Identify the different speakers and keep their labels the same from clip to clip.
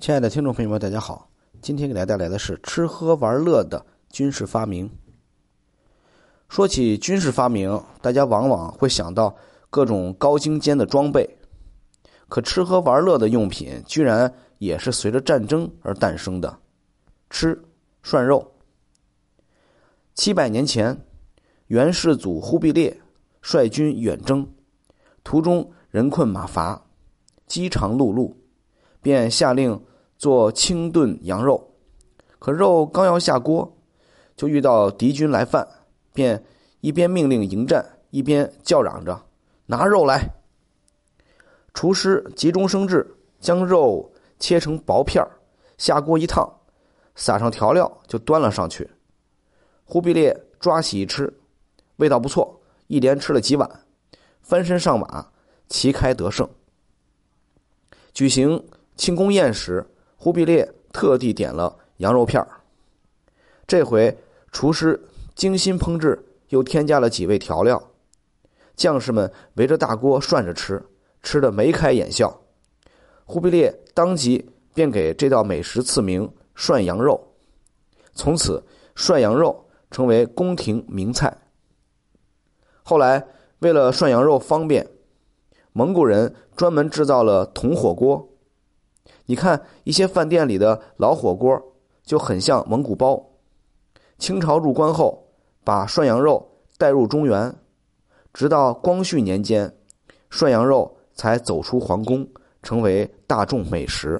Speaker 1: 亲爱的听众朋友们，大家好，今天给大家带来的是吃喝玩乐的军事发明。说起军事发明，大家往往会想到各种高精尖的装备，可吃喝玩乐的用品居然也是随着战争而诞生的。吃涮肉。700年前，元世祖忽必烈率军远征，途中人困马乏，饥肠辘辘，便下令做清炖羊肉。可肉刚要下锅，就遇到敌军来犯，便一边命令迎战，一边叫嚷着拿肉来。厨师急中生智，将肉切成薄片，下锅一烫，撒上调料就端了上去。忽必烈抓起一吃，味道不错，一连吃了几碗，翻身上马，旗开得胜。举行庆功宴时，忽必烈特地点了羊肉片。这回厨师精心烹制，又添加了几味调料，将士们围着大锅涮着吃，吃得眉开眼笑。忽必烈当即便给这道美食赐名涮羊肉，从此涮羊肉成为宫廷名菜。后来为了涮羊肉方便，蒙古人专门制造了铜火锅。你看一些饭店里的老火锅就很像蒙古包。清朝入关后，把涮羊肉带入中原，直到光绪年间，涮羊肉才走出皇宫，成为大众美食。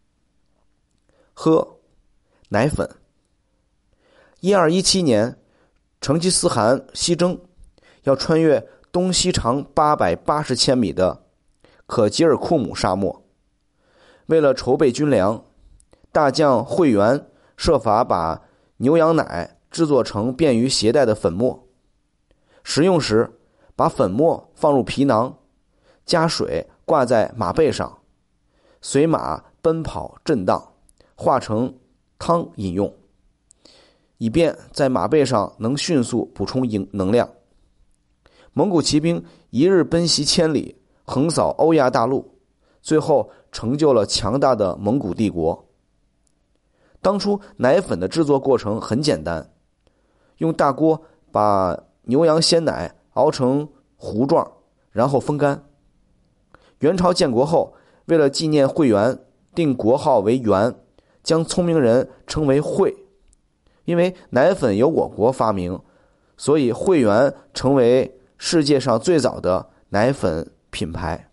Speaker 1: 喝奶粉。1217年，成吉思汗西征，要穿越东西长880千米的可吉尔库姆沙漠。为了筹备军粮，大将慧元设法把牛羊奶制作成便于携带的粉末。食用时，把粉末放入皮囊，加水挂在马背上，随马奔跑震荡，化成汤饮用，以便在马背上能迅速补充能量。蒙古骑兵一日奔袭千里，横扫欧亚大陆，最后成就了强大的蒙古帝国。当初奶粉的制作过程很简单，用大锅把牛羊鲜奶熬成糊状，然后风干。元朝建国后，为了纪念慧元，定国号为元，将聪明人称为慧。因为奶粉由我国发明，所以慧元成为世界上最早的奶粉品牌。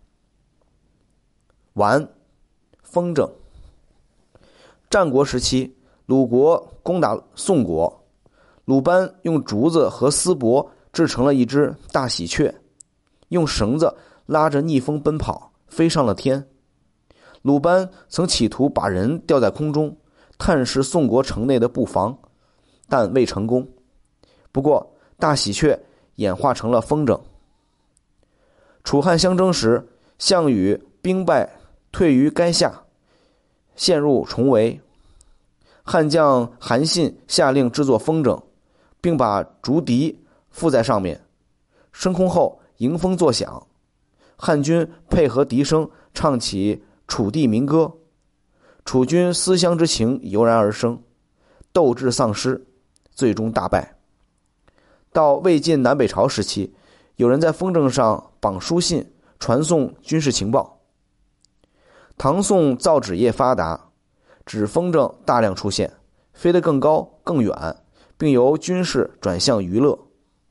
Speaker 1: 丸，风筝。战国时期，鲁国攻打宋国，鲁班用竹子和丝帛制成了一只大喜鹊，用绳子拉着逆风奔跑，飞上了天。鲁班曾企图把人吊在空中，探视宋国城内的布防，但未成功。不过大喜鹊演化成了风筝。楚汉相争时，项羽兵败退于垓下，陷入重围。汉将韩信下令制作风筝，并把竹笛附在上面，升空后迎风作响。汉军配合笛声唱起楚地民歌，楚军思乡之情油然而生，斗志丧失，最终大败。到魏晋南北朝时期，有人在风筝上绑书信，传送军事情报。唐宋造纸业发达，纸风筝大量出现，飞得更高更远，并由军事转向娱乐。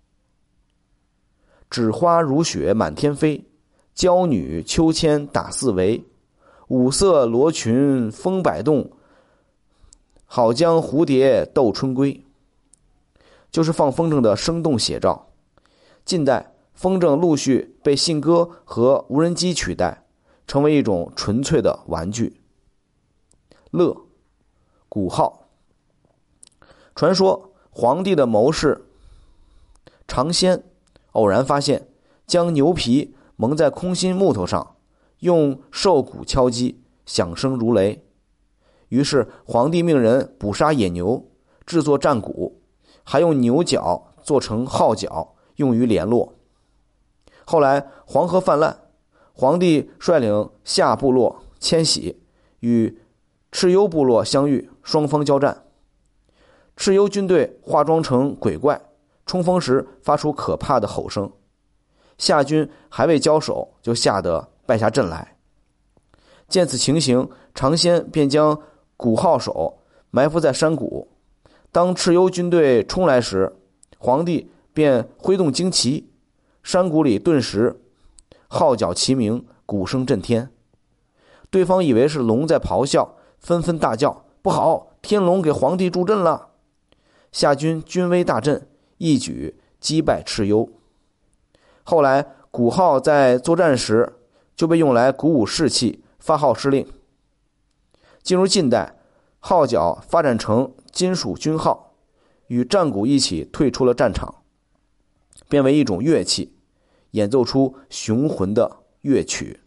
Speaker 1: 纸花如雪满天飞，娇女秋千打四围，五色罗裙风摆动，好将蝴蝶斗春归。就是放风筝的生动写照。近代，风筝陆续被信鸽和无人机取代，成为一种纯粹的玩具。乐，鼓号。传说皇帝的谋士尝鲜偶然发现，将牛皮蒙在空心木头上，用兽鼓敲击，响声如雷。于是皇帝命人捕杀野牛，制作战鼓，还用牛角做成号角，用于联络。后来黄河泛滥，皇帝率领下部落迁徙，与蚩尤部落相遇，双方交战。蚩尤军队化妆成鬼怪，冲锋时发出可怕的吼声。夏军还未交手，就吓得败下阵来。见此情形，常先便将鼓号手埋伏在山谷。当蚩尤军队冲来时，皇帝便挥动旌旗，山谷里顿时号角齐鸣，鼓声震天。对方以为是龙在咆哮，纷纷大叫：不好，天龙给皇帝助阵了！夏军军威大振，一举击败蚩尤。后来鼓号在作战时就被用来鼓舞士气，发号施令。进入近代，号角发展成金属军号，与战鼓一起退出了战场，变为一种乐器，演奏出雄浑的乐曲。